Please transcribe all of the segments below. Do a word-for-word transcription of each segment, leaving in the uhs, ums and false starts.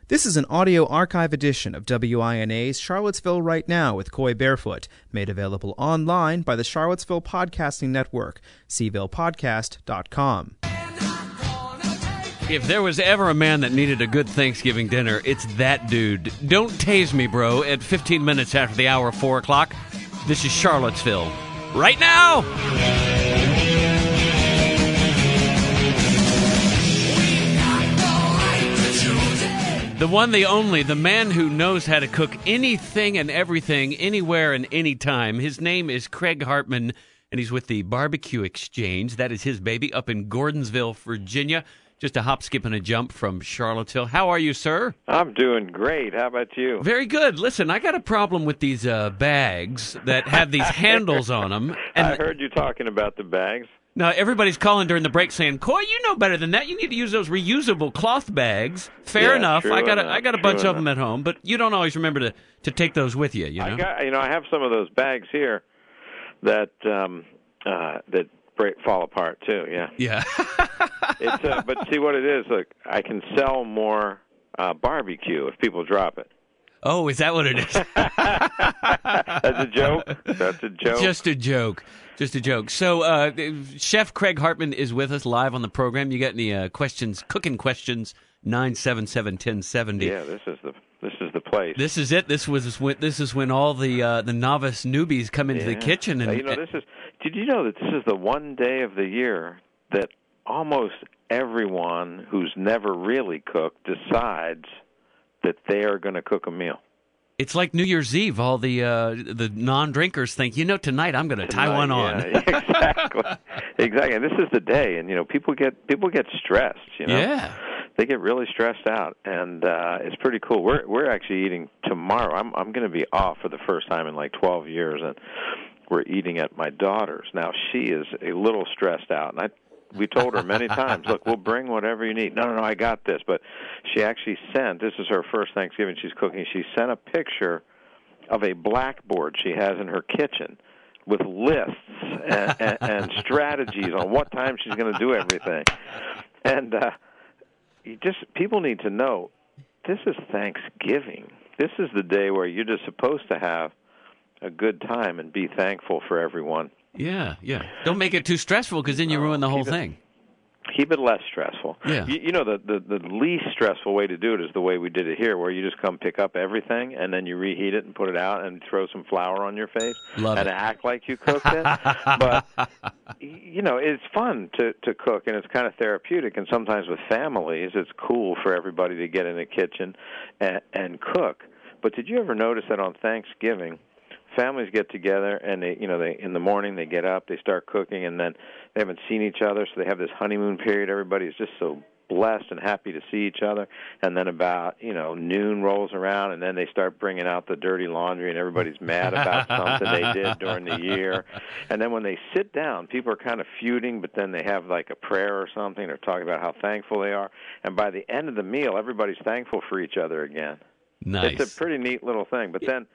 This is an audio archive edition of W I N A's Charlottesville Right Now with Coy Barefoot, made available online by the Charlottesville Podcasting Network, c ville podcast dot com. If there was ever a man that needed a good Thanksgiving dinner, it's that dude. Don't tase me, bro, at fifteen minutes after the hour of four o'clock. This is Charlottesville Right Now! The one, the only, the man who knows how to cook anything and everything, anywhere and anytime. His name is Craig Hartman, and he's with the Barbecue Exchange. That is his baby, up in Gordonsville, Virginia. Just a hop, skip, and a jump from Charlottesville. How are you, sir? I'm doing great. How about you? Very good. Listen, I got a problem with these uh, bags that have these handles on them. And I heard you talking about the bags. Now, everybody's calling during the break saying, Coy, you know better than that. You need to use those reusable cloth bags. Fair yeah, enough. I got a, enough, I got a bunch enough. of them at home, but you don't always remember to, to take those with you, you know? I got, you know, I have some of those bags here that um, uh, that break, fall apart, too, yeah. Yeah. it's uh, But see what it is? Look, I can sell more uh, barbecue if people drop it. Oh, is that what it is? That's a joke? That's a joke? Just a joke. Just a joke. So, uh, Chef Craig Hartman is with us live on the program. You got any uh, questions, cooking questions, nine seven seven, one oh seven oh. Yeah, this is the this is the place. This is it. This was when, this is when all the uh, the novice newbies come into yeah. the kitchen. And uh, you know, this is. Did you know that this is the one day of the year that almost everyone who's never really cooked decides that they are going to cook a meal? It's like New Year's Eve. All the uh, the non-drinkers think, you know, tonight I'm going to tie one on. Yeah, exactly, exactly. And this is the day, and you know, people get people get stressed. You know, yeah, they get really stressed out, and uh, it's pretty cool. We're we're actually eating tomorrow. I'm I'm going to be off for the first time in like twelve years, and we're eating at my daughter's. Now she is a little stressed out, and I. We told her many times, look, we'll bring whatever you need. No, no, no, I got this. But she actually sent, this is her first Thanksgiving she's cooking, she sent a picture of a blackboard she has in her kitchen with lists and, and, and strategies on what time she's going to do everything. And uh, you just people need to know, this is Thanksgiving. This is the day where you're just supposed to have a good time and be thankful for everyone. Yeah, yeah. Don't make it too stressful because then you ruin the whole keep it, thing. Keep it less stressful. Yeah. You, you know, the, the, the least stressful way to do it is the way we did it here, where you just come pick up everything and then you reheat it and put it out and throw some flour on your face Love and it. act like you cooked it. But, you know, it's fun to, to cook, and it's kind of therapeutic. And sometimes with families, it's cool for everybody to get in the kitchen and, and cook. But did you ever notice that on Thanksgiving, families get together and they, you know, they in the morning they get up, they start cooking, and then they haven't seen each other, so they have this honeymoon period. Everybody is just so blessed and happy to see each other. And then about, you know, noon rolls around, and then they start bringing out the dirty laundry, and everybody's mad about something they did during the year. And then when they sit down, people are kind of feuding, but then they have like a prayer or something, or talking about how thankful they are. And by the end of the meal, everybody's thankful for each other again. Nice. It's a pretty neat little thing. But then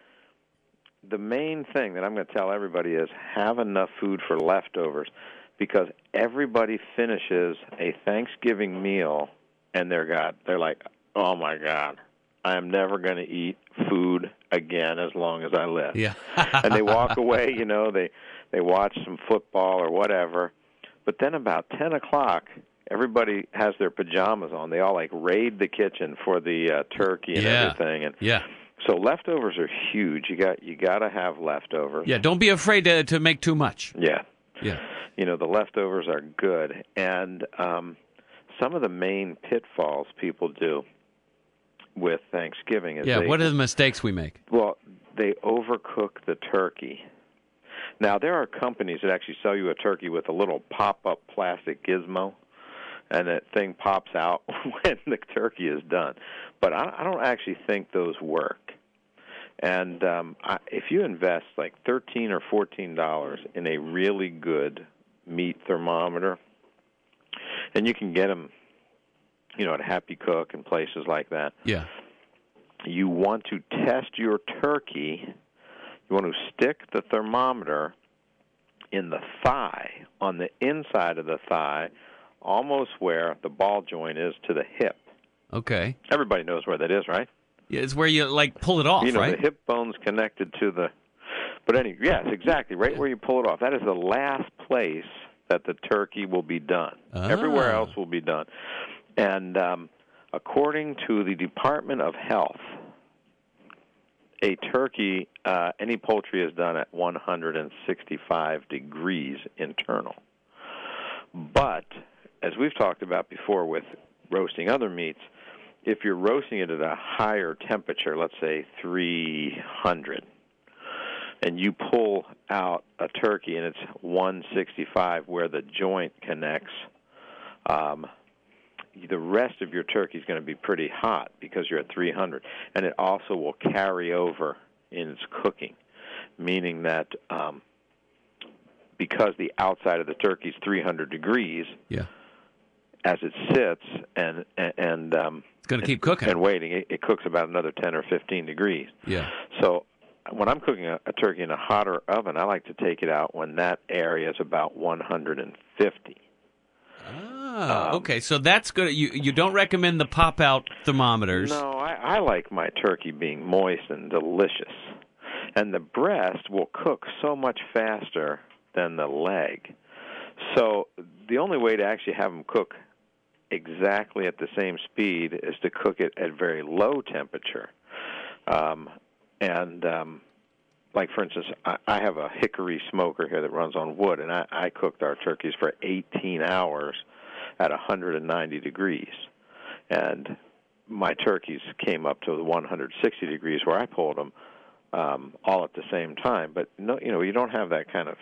the main thing that I'm going to tell everybody is have enough food for leftovers, because everybody finishes a Thanksgiving meal and they're got they're like, oh my God, I am never going to eat food again as long as I live. Yeah. And they walk away, you know, they they watch some football or whatever. But then about ten o'clock, everybody has their pajamas on. They all like raid the kitchen for the uh, turkey and yeah. everything. And yeah. So leftovers are huge. You got you got to have leftovers. Yeah, don't be afraid to to make too much. Yeah. Yeah. You know, the leftovers are good. And um, some of the main pitfalls people do with Thanksgiving is Yeah, they, what are the mistakes we make? Well, they overcook the turkey. Now, there are companies that actually sell you a turkey with a little pop-up plastic gizmo, and that thing pops out when the turkey is done. But I, I don't actually think those work. And um, I, if you invest like thirteen or fourteen dollars in a really good meat thermometer, and you can get them, you know, at Happy Cook and places like that. Yeah. You want to test your turkey. You want to stick the thermometer in the thigh, on the inside of the thigh, almost where the ball joint is to the hip. Okay. Everybody knows where that is, right? Yeah, it's where you, like, pull it off, you know, right? the hip bone's connected to the... But anyway, yes, exactly, right where you pull it off. That is the last place that the turkey will be done. Ah. Everywhere else will be done. And um, according to the Department of Health, a turkey, uh, any poultry is done at one hundred sixty-five degrees internal. But, as we've talked about before with roasting other meats, if you're roasting it at a higher temperature, let's say three hundred, and you pull out a turkey and it's one sixty-five where the joint connects, um, the rest of your turkey is going to be pretty hot because you're at three hundred. And it also will carry over in its cooking, meaning that um, because the outside of the turkey is three hundred degrees, yeah. as it sits and and um, it's going to keep cooking and waiting, it, it cooks about another ten or fifteen degrees. Yeah. So when I'm cooking a, a turkey in a hotter oven, I like to take it out when that area is about one hundred fifty. Ah, um, okay. So that's good. You you don't recommend the pop-out thermometers? No, I, I like my turkey being moist and delicious. And the breast will cook so much faster than the leg. So the only way to actually have them cook exactly at the same speed is to cook it at very low temperature. Um, and, um, like, for instance, I, I have a hickory smoker here that runs on wood, and I, I cooked our turkeys for eighteen hours at one hundred ninety degrees. And my turkeys came up to one hundred sixty degrees where I pulled them um, all at the same time. But, no, you know, you don't have that kind of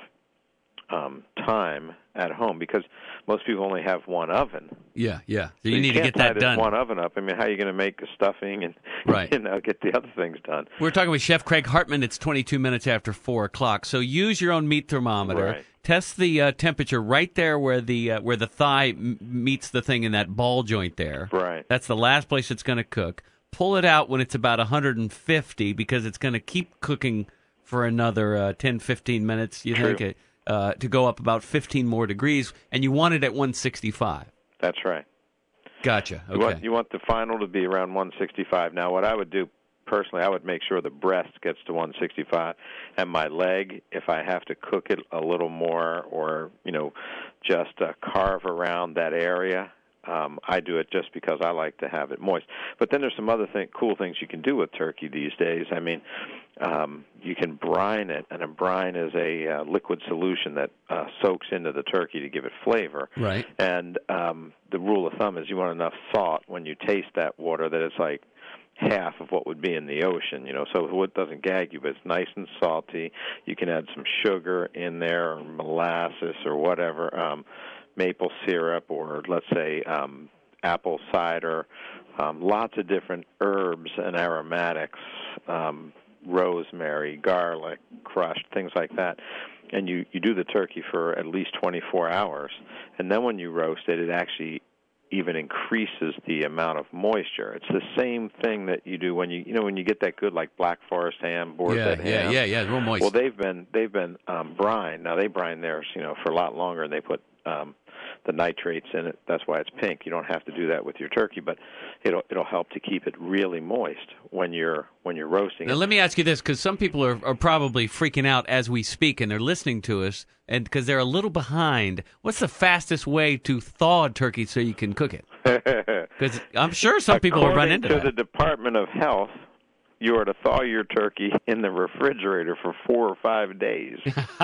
um, time at home because most people only have one oven. Yeah, yeah. So, So you, you need to can't get that tie done. this one oven up. I mean, how are you going to make the stuffing and Right. you know, get the other things done? We're talking with Chef Craig Hartman. It's twenty-two minutes after four o'clock. So use your own meat thermometer. Right. Test the uh, temperature right there where the uh, where the thigh m- meets the thing in that ball joint there. Right. That's the last place it's going to cook. Pull it out when it's about one hundred fifty because it's going to keep cooking for another uh, ten, fifteen minutes. You True. think it, uh, to go up about fifteen more degrees, and you want it at one sixty-five. That's right. Gotcha. Okay. You want, you want the final to be around one sixty-five. Now, what I would do personally, I would make sure the breast gets to one sixty-five, and my leg, if I have to cook it a little more, or you know, just uh, carve around that area, um, I do it just because I like to have it moist. But then there's some other thing, cool things you can do with turkey these days. I mean, um, you can brine it, and a brine is a uh, liquid solution that uh, soaks into the turkey to give it flavor. Right. And um, the rule of thumb is you want enough salt when you taste that water that it's like half of what would be in the ocean, you know, so it doesn't gag you, but it's nice and salty. You can add some sugar in there, or molasses, or whatever, um, maple syrup, or let's say um, apple cider, um, lots of different herbs and aromatics, um, rosemary, garlic, crushed, things like that. And you, you do the turkey for at least twenty-four hours, and then when you roast it, it actually even increases the amount of moisture. It's the same thing that you do when you you know when you get that good like Black Forest ham, boar's yeah, head yeah, ham. yeah, yeah, real moist. Well, they've been they've been um, brined. Now they brine theirs, you know, for a lot longer, and they put um, the nitrates in it. That's why it's pink. You don't have to do that with your turkey, but it'll it'll help to keep it really moist when you're when you're roasting Now, it. let me ask you this, because some people are, are probably freaking out as we speak, and they're listening to us, and because they're a little behind. What's the fastest way to thaw a turkey so you can cook it? Because I'm sure some people will run into According that. to the Department of Health, you are to thaw your turkey in the refrigerator for four or five days.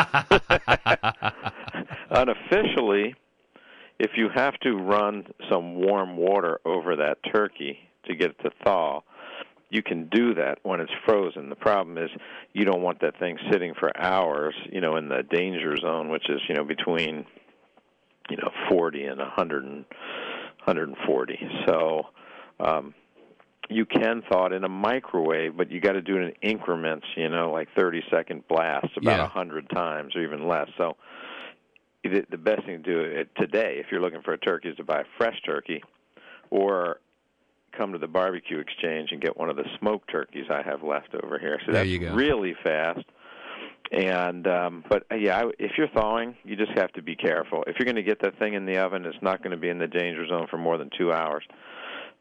Unofficially, if you have to run some warm water over that turkey to get it to thaw, you can do that when it's frozen. The problem is you don't want that thing sitting for hours, you know, in the danger zone, which is, you know, between, you know, forty and one hundred and one hundred forty. So um, you can thaw it in a microwave, but you got to do it in increments, you know, like thirty-second blasts, about Yeah. one hundred times or even less. So the, the best thing to do today, if you're looking for a turkey, is to buy a fresh turkey or come to the barbecue exchange and get one of the smoked turkeys I have left over here. So There that's you go. really fast. And um, but uh, yeah, I, if you're thawing, you just have to be careful. If you're going to get that thing in the oven, it's not going to be in the danger zone for more than two hours.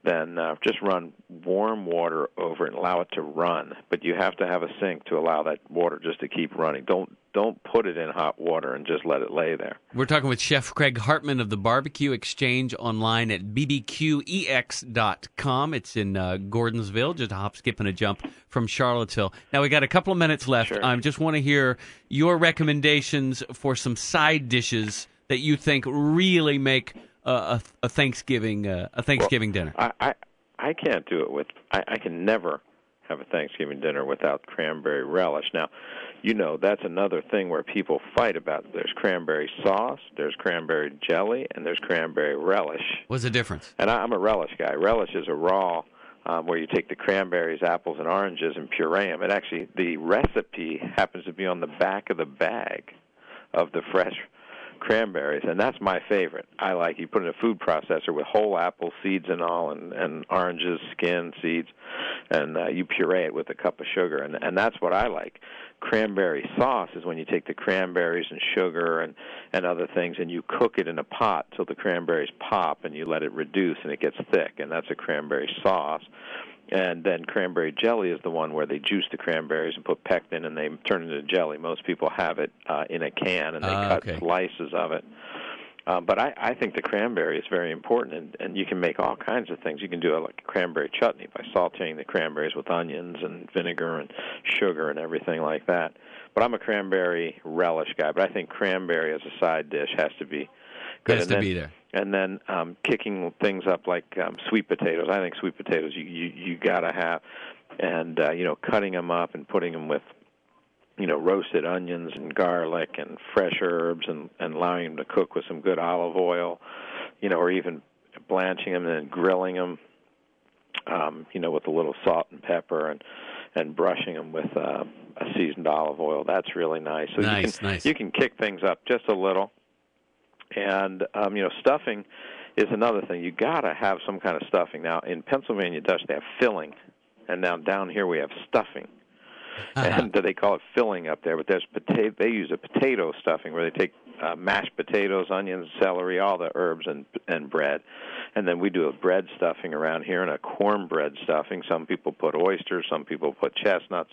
then uh, just run warm water over it and allow it to run. But you have to have a sink to allow that water just to keep running. Don't don't put it in hot water and just let it lay there. We're talking with Chef Craig Hartman of the Barbecue Exchange, online at b b q e x dot com. It's in uh, Gordonsville, just a hop, skip, and a jump from Charlottesville. Now, we got a couple of minutes left. Sure. I just want to hear your recommendations for some side dishes that you think really make Uh, a, a Thanksgiving uh, a Thanksgiving well, dinner. I, I I can't do it with. I, I can never have a Thanksgiving dinner without cranberry relish. Now, you know that's another thing where people fight about. There's cranberry sauce, there's cranberry jelly, and there's cranberry relish. What's the difference? And I, I'm a relish guy. Relish is a raw um, where you take the cranberries, apples, and oranges and puree them. And actually, the recipe happens to be on the back of the bag of the fresh cranberries, and that's my favorite. I like you put it in a food processor with whole apple seeds and all, and, and oranges, skin, seeds, and uh, you puree it with a cup of sugar, and and that's what I like. Cranberry sauce is when you take the cranberries and sugar and, and other things, and you cook it in a pot till the cranberries pop, and you let it reduce, and it gets thick, and that's a cranberry sauce. And then cranberry jelly is the one where they juice the cranberries and put pectin, and they turn it into jelly. Most people have it uh, in a can, and they uh, cut okay. slices of it. Um, but I, I think the cranberry is very important, and, and you can make all kinds of things. You can do a, like a cranberry chutney by sautéing the cranberries with onions and vinegar and sugar and everything like that. But I'm a cranberry relish guy, but I think cranberry as a side dish has to be good. Has and to then, be there. And then um, kicking things up like um, sweet potatoes. I think sweet potatoes you you, you got to have, and uh, you know, cutting them up and putting them with, you know, roasted onions and garlic and fresh herbs, and, and allowing them to cook with some good olive oil, you know, or even blanching them and then grilling them, um, you know, with a little salt and pepper, and and brushing them with uh, a seasoned olive oil. That's really nice. So nice, you can, nice. You can kick things up just a little. And, um, you know, stuffing is another thing. You got to have some kind of stuffing. Now, in Pennsylvania Dutch, they have filling, and now down here we have stuffing. And they call it filling up there, but there's potato. They use a potato stuffing where they take uh, mashed potatoes, onions, celery, all the herbs, and and bread. And then we do a bread stuffing around here and a cornbread stuffing. Some people put oysters, some people put chestnuts.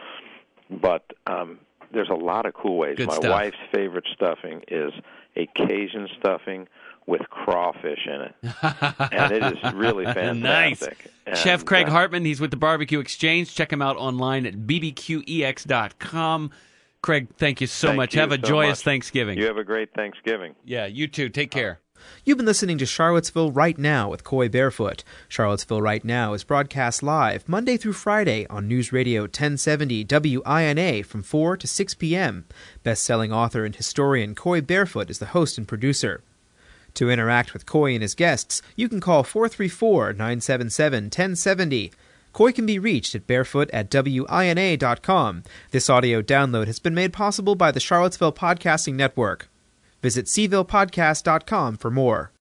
But um, there's a lot of cool ways. Good My stuff. wife's favorite stuffing is a Cajun stuffing with crawfish in it. And it is really fantastic. Nice. And, Chef Craig uh, Hartman, he's with the Barbecue Exchange. Check him out online at b b q e x dot com. Craig, thank you so Thank much. you Have a so joyous much. Thanksgiving. You have a great Thanksgiving. Yeah, you too. Take care. You've been listening to Charlottesville Right Now with Coy Barefoot. Charlottesville Right Now is broadcast live Monday through Friday on News Radio ten seventy W I N A from four to six p.m. Best-selling author and historian Coy Barefoot is the host and producer. To interact with Coy and his guests, you can call four three four, nine seven seven, one zero seven zero. Coy can be reached at barefoot at W I N A dot com. This audio download has been made possible by the Charlottesville Podcasting Network. Visit seville podcast dot com for more.